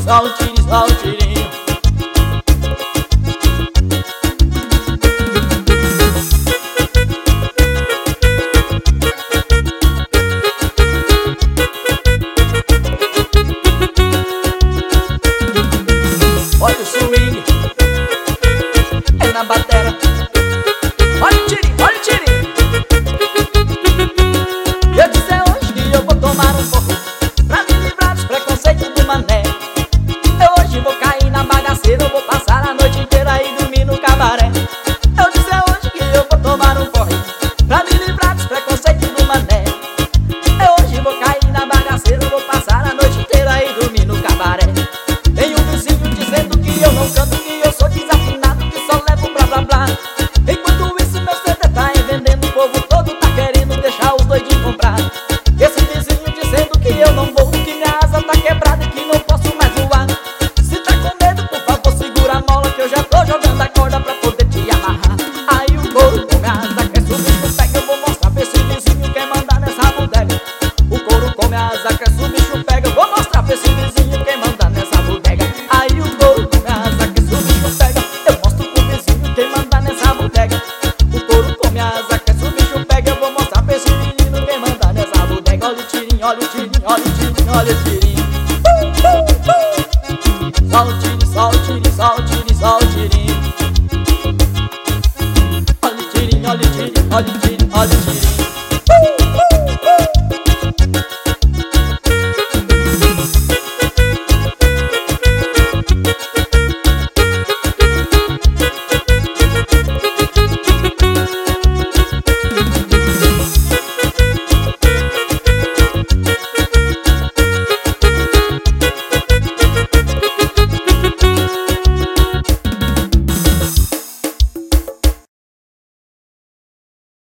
só o tirinho, só o tirinho. Olha o swing, é na batera. Olha o tirinho, olha o tirinho. Eu disse é hoje que eu vou tomar um pouco pra me livrar dos preconceitos do mané. Eu hoje vou cair na bagaceira, eu vou passar a noite inteira e dormir no cabaré. Eu disse é hoje que eu vou tomar um porre pra me livrar dos preconceitos do mané. Eu hoje vou cair na bagaceira, eu vou passar a noite inteira e dormir no cabaré. Tem um vizinho dizendo que eu não canto, que eu sou desafinado, que só levo blá blá blá. Enquanto isso meu CD tá vendendo, o povo todo tá querendo deixar os doidinhos comprar. Esse vizinho dizendo que eu não vou, que minha asa tá quebrada e que não posso mais voar. Se tá com medo, por favor segura a mola, que eu já tô jogando a corda pra poder te amarrar. Aí o couro come a asa, quer subir no pega, eu vou mostrar pra esse vizinho quem manda nessa bodega. O couro come a asa, quer subir no pega, eu vou mostrar pra esse vizinho quem manda nessa bodega. Aí o couro come a asa, quer subir no pega, eu mostro pro vizinho quem manda nessa bodega. O couro come a asa, quer subir no pega, eu vou mostrar pra esse menino quem manda nessa bodega. Olha o tirinho, olha o tirinho, olha o tirinho, olha o tirinho. Só o tirinho, só o tirinho, só o tirinho, só o tirinho. Olha o tirinho, olha o tirinho, olha o tirinho, olha o tirinho.